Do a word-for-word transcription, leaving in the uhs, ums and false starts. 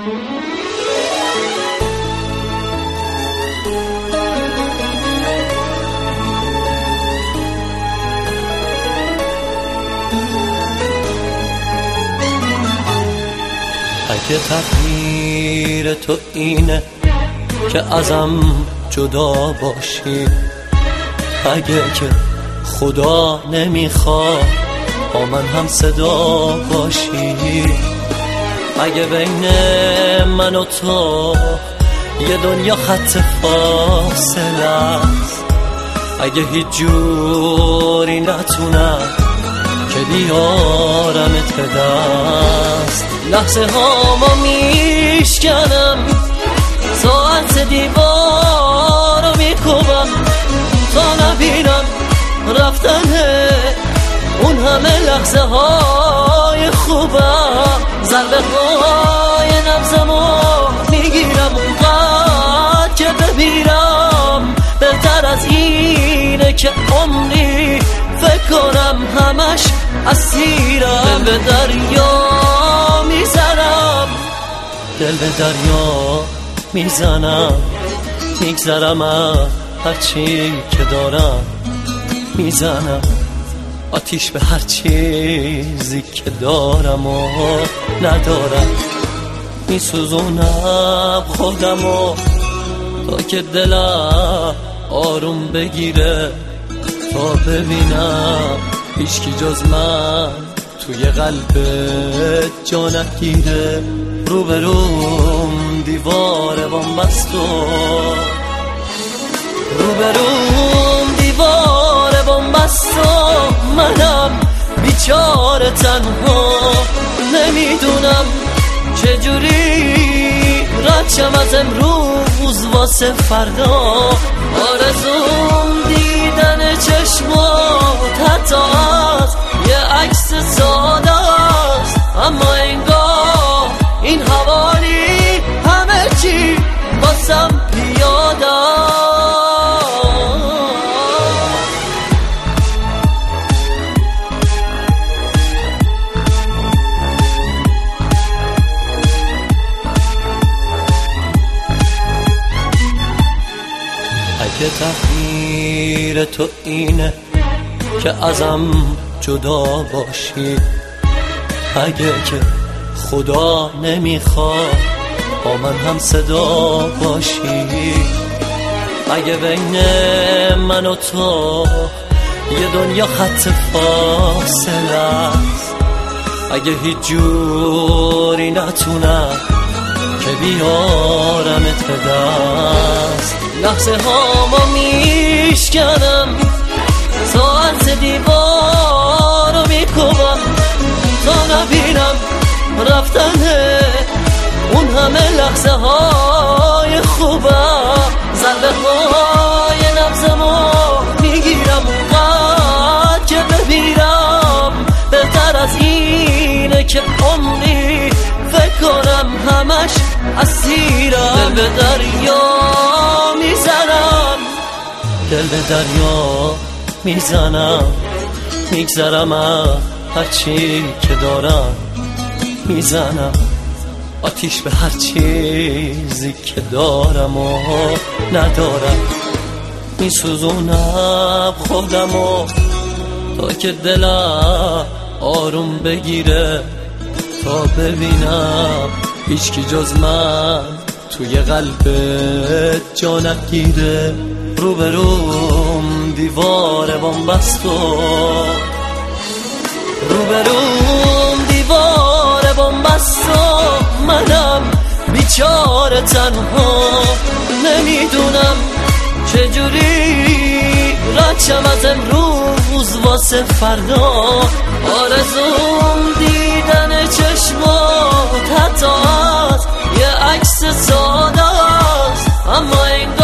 اگه تقدیر تو اینه که ازم جدا باشی، اگه که خدا نمیخواد با من هم صدا باشی، اگه بین من و تو یه دنیا خط فاصله است، اگه هیچ جوری نتونم که بیارمت به دست، لحظه ها ما میشکنم، ساعت دیوار رو میکوبم تا نبینم رفتنه اون همه لحظه های خوبم، ضربه های نبضمو میگیرم اونقدر که بمیرم بهتر از اینه که عمری فکر کنم همش اسیرم، دل به دریا میزنم، دل به دریا میزنم، میگذرم از هرچی که دارم، میزنم آتیش به هر چیزی که دارم و ندارم، میسوزونم خودمو تا که دلم آروم بگیره، تا ببینم هیچکی جز من توی قلبت جا نگیره، رو به روم دیوار بنبست و رو به روم دیوار بنبست و منم بیچاره تنها، نمیدونم چجوری رد از امروز واسه فردا، آرزوم دیدن چشمات حتی از یه عکس ساده است، اما انگار این حوالی همه چی باسم پیاده است. اگه تقدیر تو اینه که ازم جدا باشی، اگه که خدا نمیخواد با من هم صدا باشی، اگه بین من و تو یه دنیا خط فاصله است، اگه هیچ جوری نتونم که بیارمت به دست، لحظه ها ما میشکنم، ساعت دیوار رو میکوبم تا نبینم رفتنه اون همه لحظه های خوبم، ضربه های نبضمو میگیرم اونقدر که بمیرم بهتر از اینه که عمری فکر کنم همش اسیرم، دل به دریا میزنم، دل به دریا میزنم، میگذرم از هرچی که دارم، میزنم آتیش به هر چیزی که دارم و ندارم، میسوزونم خودمو تا که دلم آروم بگیره، تا ببینم هیچکی جز من توی قلبت جا نگیره، رو به روم دیوار بنبست و رو به روم دیوار بنبست و منم بیچاره تنها، نمیدونم چجوری رد از امروز واسه فردا، آرزوم دیدن چشمات حتی از یه عکس ساده است، اما این